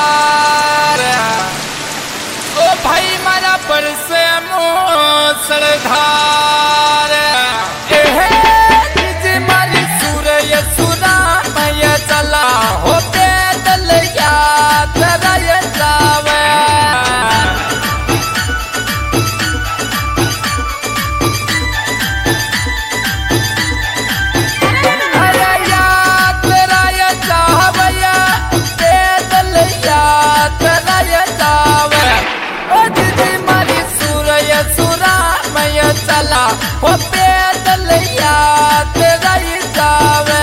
ओ भाई मारा पर से मूसलधार मारी सूरय सुना मैं चला हो पैदल यात्रा जावे चला हो पैदल यात्रा जावे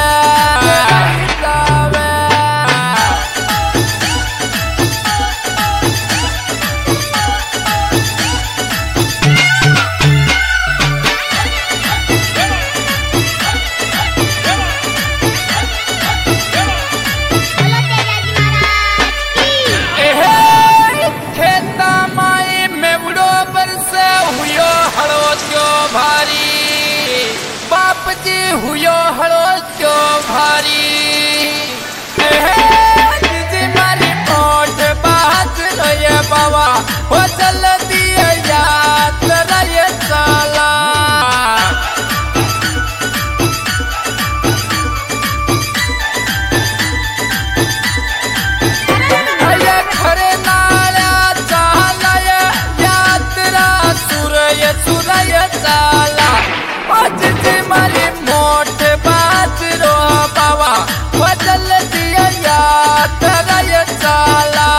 हुयो हलो क्यों भारी मारी मोट बात रोए बाबा हो चल दिया यात्रा ये चला खरे नाला चला यात्रा सूरय सूरय चला मारी मोट बात रो बाबा बदल दिया यात्रा ये चला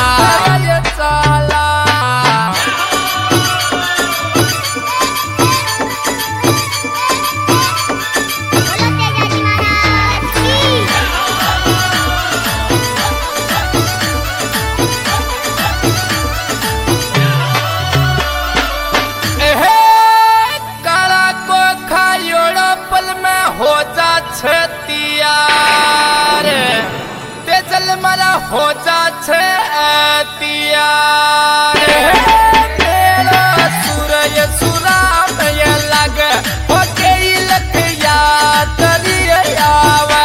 हो जा छतियार ते जल मारा हो जा छतियार मेरा सूरय सुरा में लग हो गई लख यात्री आवा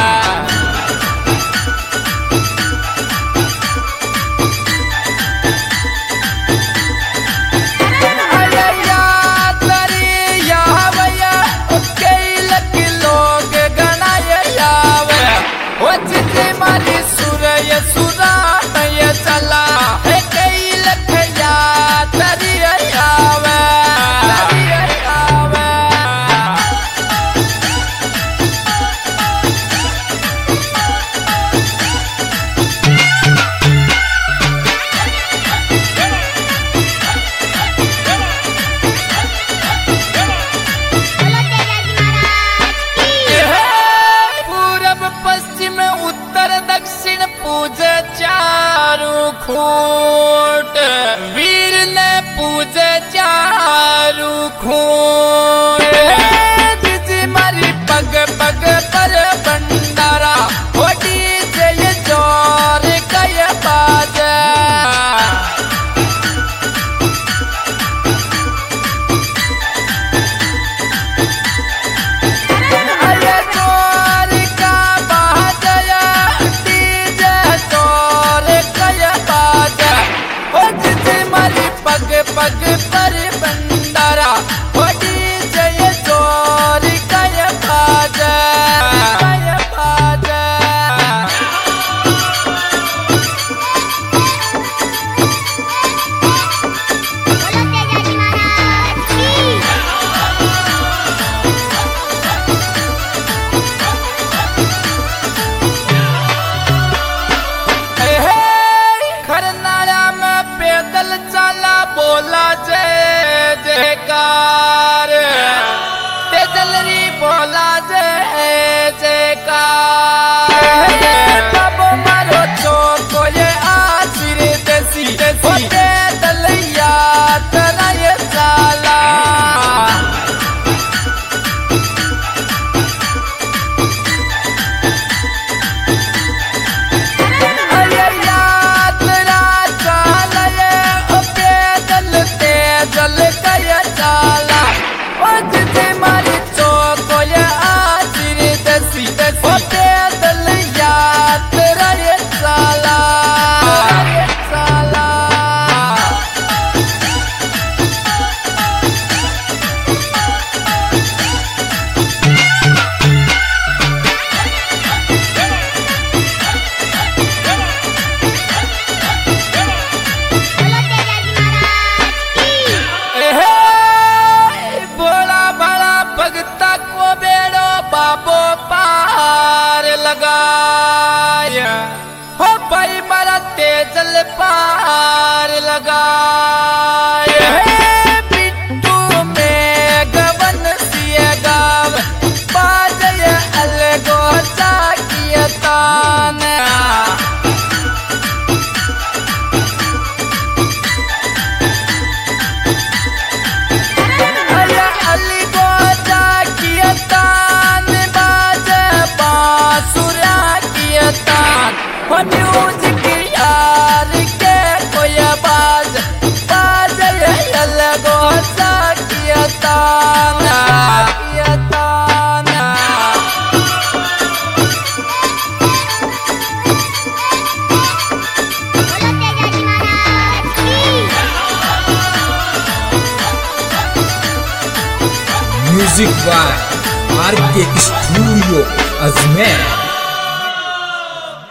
मारी सूरय सुरा मैं चला है कई लख यात्री आवे दक्षिण पूजे चारू खूंट वीर ने पूजे चारू खूंट जिजी मारी पग पग पर भंडारा होटी जय जोर कय बाजा पग पर बंडारा होटी जय जोर कय बाजा खरनाला में पैदल चला बोला जय जयकार ते जलरी बोला जय जयकार बाबो मारो चौको ये आशिर देसी पैदल यात्रा ये चला जल कय चाला गजल पार लगाए बिट्टू में गवन सिए गाव बाजे अलगो जाकिया तान म्यूजिक यार के कोई बाज बाजे अलगो जाकिया ताना किया ताना म्यूजिक बाय आर के स्टूडियो अजमेर।